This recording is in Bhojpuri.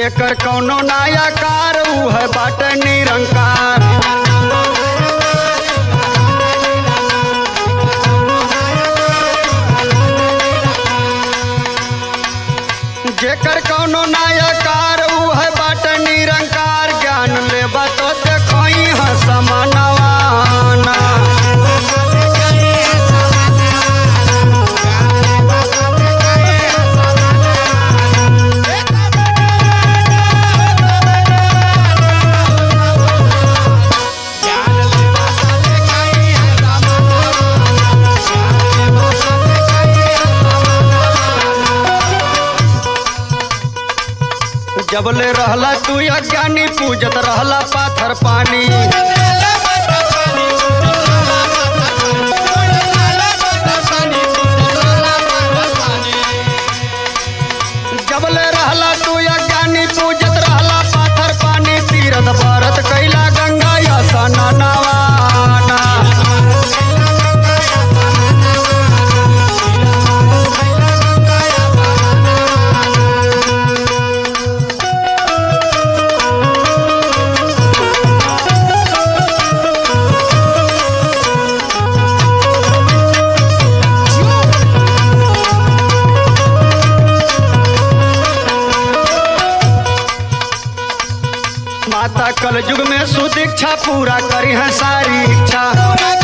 जेकर कौनो नायाकार ऊ है बाटे निरंकार। जेकर कौनो नायाकार ऊ है बाटे निरंकार। ज्ञान लेबा तो देखई है समानवाना। जबले रहला तू अज्ञानी पूजत रहला पाथर पानी। जबले रहला तू अज्ञानी पूजत रहला पाथर पानी। तीरथ भरत कैला गंगा या सननवाना। माता कल युग में सुदीक्षा पूरा करी है सारी इच्छा।